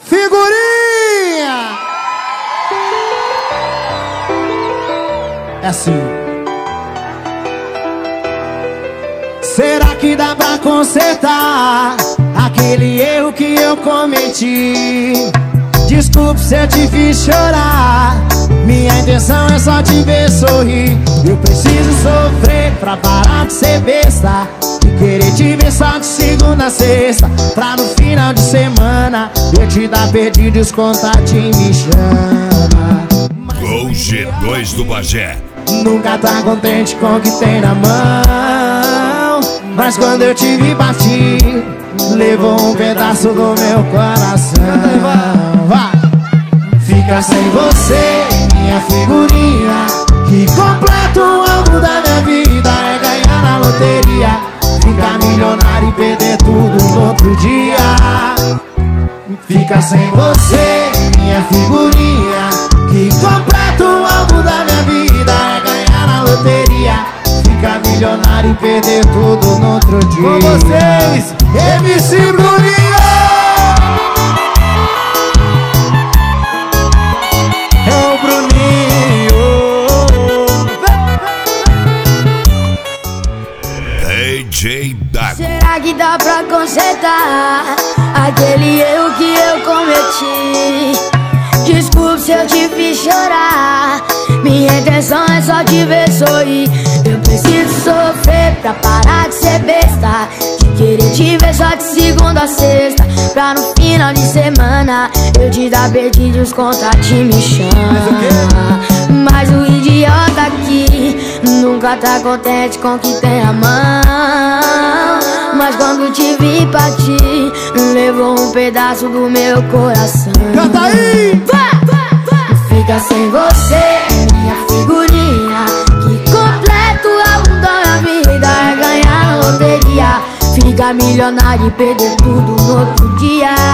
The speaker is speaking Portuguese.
Figurinha! É assim. Será que dá pra consertar aquele erro que eu cometi? Desculpe se eu te fiz chorar. Minha intenção é só te ver sorrir. Eu preciso sofrer pra parar de ser besta e querer te ver só de segunda a sexta, pra no final de semana eu te dar perdido e os contatinhos me chama. Gol G2 do Bagé. Nunca tá contente com o que tem na mão, mas quando eu te vi partir, levou um pedaço do meu coração. Vai. Fica sem você, minha figurinha, que completa o alvo da minha vida é ganhar na loteria, ficar milionário e perder tudo no outro dia. Fica sem você, minha figurinha, que completa o alvo da minha vida é ganhar na loteria, ficar milionário e perder tudo no outro dia. Com vocês, MC Bruninho! É o Bruninho. DJ Dago. Será que dá pra consertar aquele erro que eu cometi? Desculpe se eu te fiz chorar. Minha intenção é só te ver sorrir. Eu preciso sofrer pra parar de ser besta, de querer te ver só de segunda a sexta, pra no final de semana eu te dar perdido e os contatinhos me chama. Mas o idiota aqui nunca tá contente com o que tem na mão, mas quando te vi partir, levou um pedaço do meu coração. Canta aí! Fica sem você, minha figurinha, que completa o álbum da minha vida é ganhar na loteria, ficar milionário e perder tudo no outro dia.